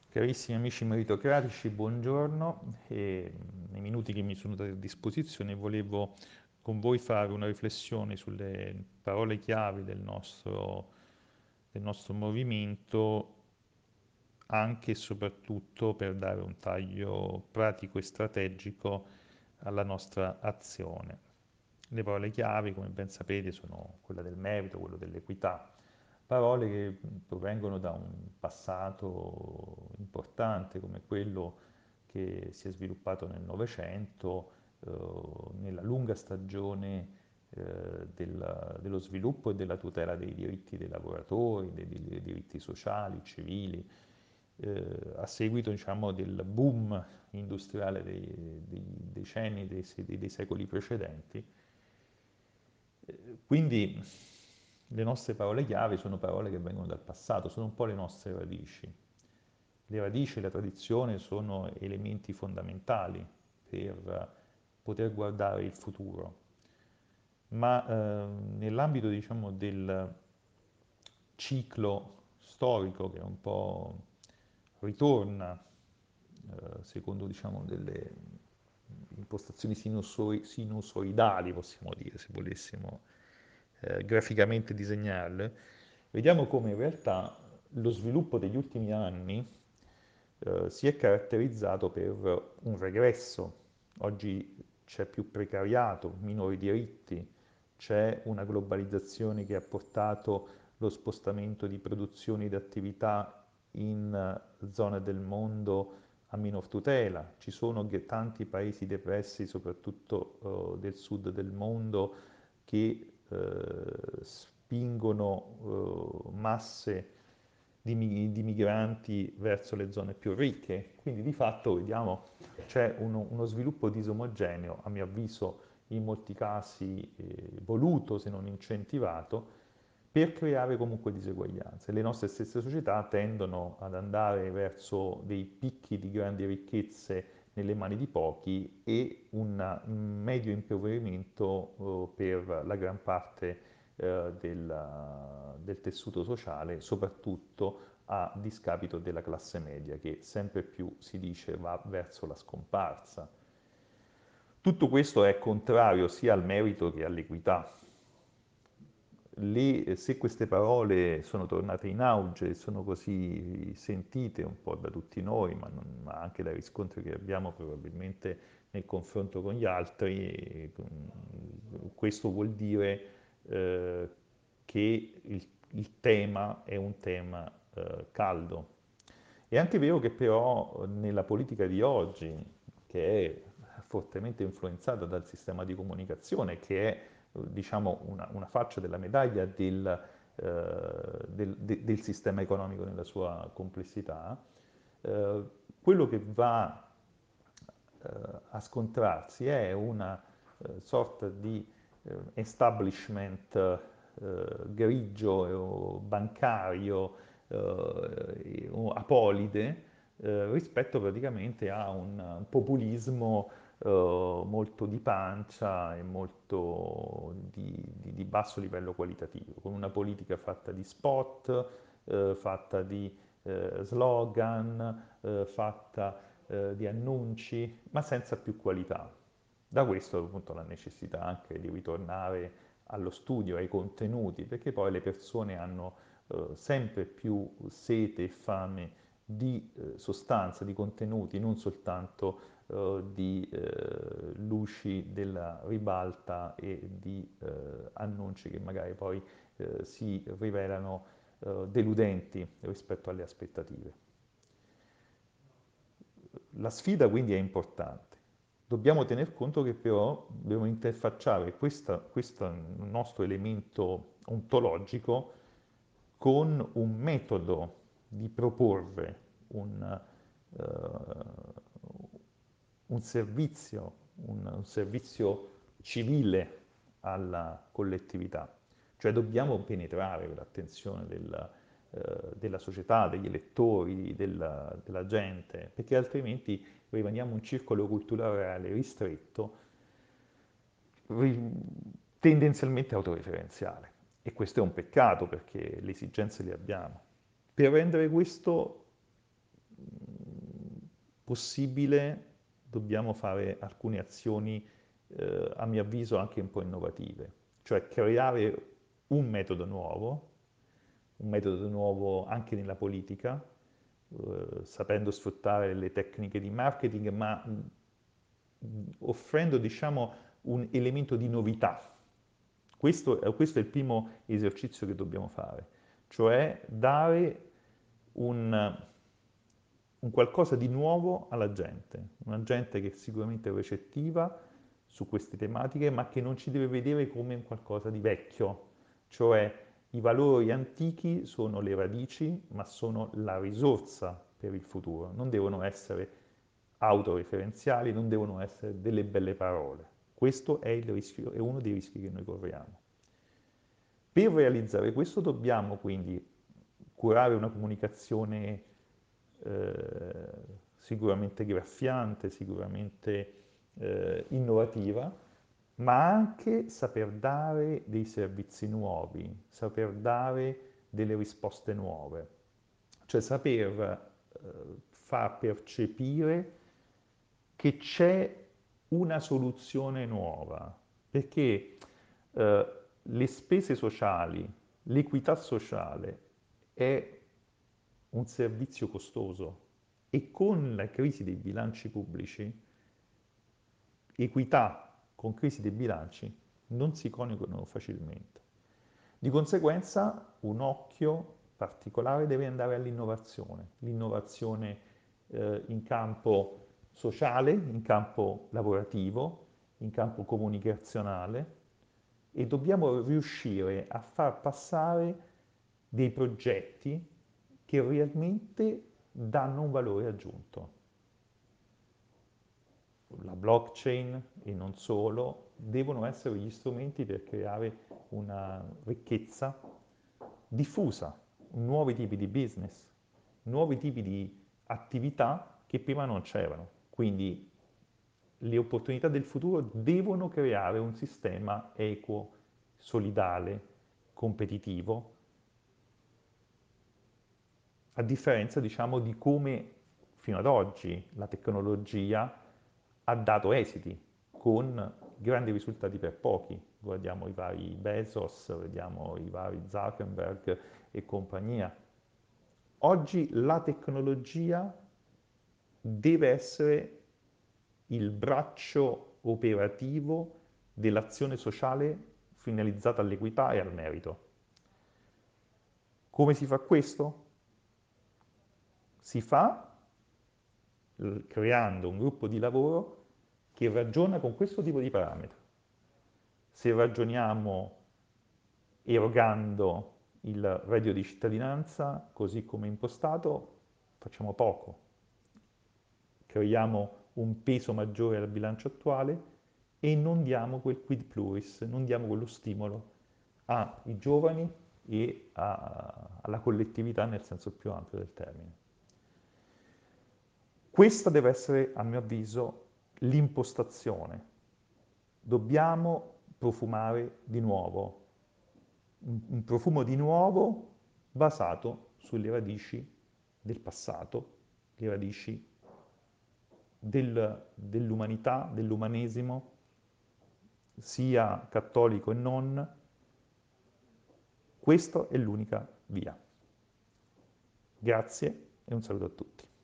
Carissimi amici meritocratici, buongiorno. Nei minuti che mi sono dati a disposizione volevo con voi fare una riflessione sulle parole chiave del nostro movimento, anche e soprattutto per dare un taglio pratico e strategico alla nostra azione. Le parole chiave, come ben sapete, sono quella del merito, quello dell'equità, parole che provengono da un passato importante come quello che si è sviluppato nel Novecento, nella lunga stagione dello sviluppo e della tutela dei diritti dei lavoratori, dei diritti sociali, civili, a seguito, diciamo, del boom industriale dei decenni, dei secoli precedenti. Quindi le nostre parole chiave sono parole che vengono dal passato, sono un po' le nostre radici. Le radici e la tradizione sono elementi fondamentali per poter guardare il futuro, ma nell'ambito, diciamo, del ciclo storico che un po' ritorna secondo, diciamo, delle impostazioni sinusoidali, possiamo dire, se volessimo graficamente disegnarle, vediamo come in realtà lo sviluppo degli ultimi anni si è caratterizzato per un regresso. Oggi c'è più precariato, minori diritti, c'è una globalizzazione che ha portato lo spostamento di produzioni ed attività in zone del mondo a minor tutela. Ci sono tanti paesi depressi, soprattutto del sud del mondo, che spingono masse di migranti verso le zone più ricche. Quindi di fatto vediamo c'è uno sviluppo disomogeneo, a mio avviso in molti casi voluto se non incentivato, per creare comunque diseguaglianze. Le nostre stesse società tendono ad andare verso dei picchi di grandi ricchezze nelle mani di pochi e un medio impoverimento per la gran parte del tessuto sociale, soprattutto a discapito della classe media che sempre più si dice va verso la scomparsa. Tutto questo è contrario sia al merito che all'equità. Se queste parole sono tornate in auge e sono così sentite un po' da tutti noi, ma anche dai riscontri che abbiamo probabilmente nel confronto con gli altri, questo vuol dire che il tema è un tema caldo. È anche vero che però nella politica di oggi, che è fortemente influenzata dal sistema di comunicazione, che è diciamo una faccia della medaglia del sistema economico nella sua complessità, eh, quello che va a scontrarsi è una sorta di establishment grigio o bancario o apolide rispetto praticamente a un populismo molto di pancia e molto di basso livello qualitativo, con una politica fatta di spot, fatta di slogan, fatta di annunci, ma senza più qualità. Da questo appunto la necessità anche di ritornare allo studio, ai contenuti, perché poi le persone hanno sempre più sete e fame di sostanza, di contenuti, non soltanto di luci della ribalta e di annunci che magari poi si rivelano deludenti rispetto alle aspettative. La sfida quindi è importante. Dobbiamo tener conto che però dobbiamo interfacciare questo nostro elemento ontologico con un metodo di proporre eh, un servizio civile alla collettività. Cioè dobbiamo penetrare l'attenzione della società, degli elettori, della gente, perché altrimenti rimaniamo un circolo culturale ristretto, tendenzialmente autoreferenziale. E questo è un peccato perché le esigenze le abbiamo. Per rendere questo possibile dobbiamo fare alcune azioni, a mio avviso, anche un po' innovative, cioè creare un metodo nuovo anche nella politica, sapendo sfruttare le tecniche di marketing, ma offrendo, diciamo, un elemento di novità. Questo è il primo esercizio che dobbiamo fare, cioè dare un qualcosa di nuovo alla gente, una gente che è sicuramente recettiva su queste tematiche, ma che non ci deve vedere come un qualcosa di vecchio, cioè i valori antichi sono le radici, ma sono la risorsa per il futuro, non devono essere autoreferenziali, non devono essere delle belle parole. Questo è il rischio, è uno dei rischi che noi corriamo. Per realizzare questo dobbiamo quindi curare una comunicazione sicuramente graffiante, sicuramente innovativa, ma anche saper dare dei servizi nuovi, saper dare delle risposte nuove, cioè saper far percepire che c'è una soluzione nuova, perché le spese sociali, l'equità sociale è un servizio costoso e con la crisi dei bilanci pubblici, equità con crisi dei bilanci non si coniugano facilmente. Di conseguenza un occhio particolare deve andare all'innovazione, l'innovazione in campo sociale, in campo lavorativo, in campo comunicazionale e dobbiamo riuscire a far passare dei progetti che realmente danno un valore aggiunto. La blockchain e non solo devono essere gli strumenti per creare una ricchezza diffusa, nuovi tipi di business, nuovi tipi di attività che prima non c'erano. Quindi le opportunità del futuro devono creare un sistema equo, solidale, competitivo, a differenza, diciamo, di come fino ad oggi la tecnologia ha dato esiti con grandi risultati per pochi. Guardiamo i vari Bezos, vediamo i vari Zuckerberg e compagnia. Oggi la tecnologia deve essere il braccio operativo dell'azione sociale finalizzata all'equità e al merito. Come si fa questo? Si fa creando un gruppo di lavoro che ragiona con questo tipo di parametri. Se ragioniamo erogando il reddito di cittadinanza così come impostato, facciamo poco. Creiamo un peso maggiore al bilancio attuale e non diamo quel quid pluris, non diamo quello stimolo ai giovani e alla collettività nel senso più ampio del termine. Questa deve essere, a mio avviso, l'impostazione. Dobbiamo profumare di nuovo, un profumo di nuovo basato sulle radici del passato, le radici dell'umanità, dell'umanesimo, sia cattolico e non. Questa è l'unica via. Grazie e un saluto a tutti.